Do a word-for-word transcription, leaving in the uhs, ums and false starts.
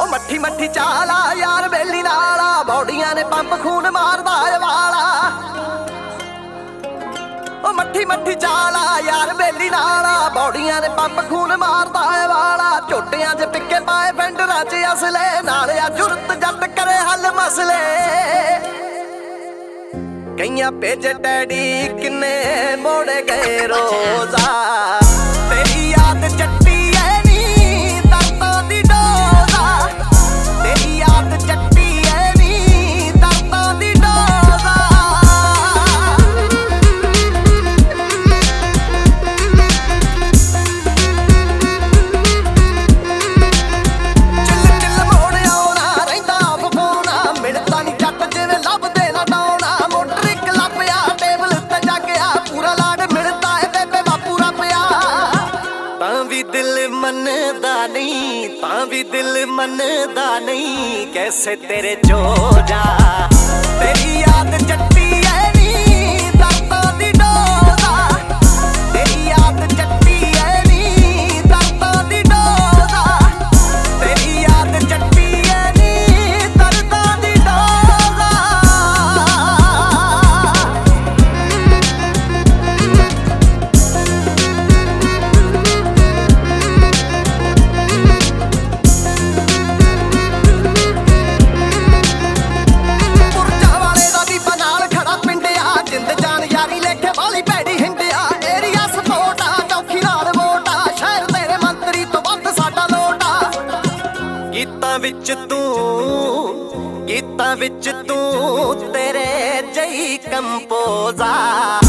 ਮੱਠੀ ਮੱਠੀ ਚਾਲਾ ਯਾਰ ਬੇਲੀ ਨਾਲਾ ਬੌਡੀਆਂ ਨੇ ਪੰਪ ਖੂਨ ਮਾਰਦਾ ਏ ਵਾਲਾ ਉਹ ਮੱਠੀ ਮੱਠੀ ਚਾਲਾ ਯਾਰ ਬੇਲੀ ਨਾਲਾ ਬੌਡੀਆਂ ਨੇ ਪੰਪ ਖੂਨ ਮਾਰਦਾ ਏ ਵਾਲਾ ਝੋਟਿਆਂ 'ਚ ਪਿੱਕੇ ਪਾਏ ਫੈਂਡਰਾਂ 'ਚ ਅਸਲੇ ਨਾਲ ਆ ਜੁਰਤ ਜੱਟ ਕਰੇ ਹੱਲ ਮਸਲੇ ਕਈਆਂ ਭੇਜ ਡੈਡੀ ਕਿੰਨੇ ਮੋੜ ਗਏ ਰੋਜ਼ਾ ਤੇਰੀ ਯਾਦ ਚੱਟੀ ਐ ਨੀ ਦਰਦਾਂ ਦੀ ਡੋਜ਼ਾ ਤੇਰੀ ਯਾਦ ਚੱਟੀ ਐ ਨੀ ਦਰਦਾਂ ਦੀ ਡੋਜ਼ਾ ਚਿੱਲ ਚਿੱਲ ਮੋੜ ਆਉਣਾ ਰਹਿੰਦਾ ਫਫੋਣਾ ਮਿਲਦਾ ਨੀ ਜੱਟ ਜਿਵੇਂ ਲੱਭਦੇ ਨਾ ਡਾਉਣਾ ਮੋਟਰ ਇੱਕ ਲੱਭਿਆ ਟੇਬਲ ਤੇ ਜਾਗਿਆ ਪੂਰਾ ਲਾਡ ਮਿਲਦਾ ਏ ਬੇਬੇ ਬਾਪੂ ਰੱਬਿਆ ਤਾਂ ਵੀ ਦਿਲ ਮੰਨਦਾ ਨਹੀਂ ਤਾਂ ਵੀ ਦਿਲ ਮੰਨਦਾ ਨਹੀਂ ਕੈਸੇ ਤੇਰੇ ਜੋ ਜਾ ਤੇਰੀ ਯਾਦ ਚੱਟੀ ਐ ਨੀ ਦਰਦਾਂ ਦੀ ਡੋਜ਼ਾ ਤੇਰੀ ਯਾਦ ਚੱਟੀ ਐ ਨੀ ਦਰਦਾਂ ਦੀ ਡੋਜ਼ਾ ਤੇਰੀ ਯਾਦ ਚੱਟੀ ਐ ਨੀ ਦਰਦਾਂ ਦੀ ਡੋਜ਼ਾ ਪੁਰਜਾ ਵਾਲੇ ਦਾ ਵੀ ਬਨਾਲ ਖੜਾ ਪਿੰਡਿਆ ਜਿੰਦ ਜਾਨ ਯਾਰੀ ਲੇਖੇ ਵਾਲੀ ਭੈੜੀ ਹਿੰਡਿਆ ਏਰੀਆ ਸਪੋਰਟਾ ਚੌਖੀ ਨਾਲ ਵੋਟਾ ਸ਼ਹਿਰ ਤੇਰੇ ਮੰਤਰੀ ਤੋਂ ਵੱਧ ਸਾਡਾ ਲੋਟਾ ਗੀਤਾਂ ਵਿੱਚ ਤੂੰ ਗੀਤਾਂ ਵਿੱਚ ਤੂੰ ਤੇਰੇ ਜਈ ਕੰਪੋਜ਼ਾ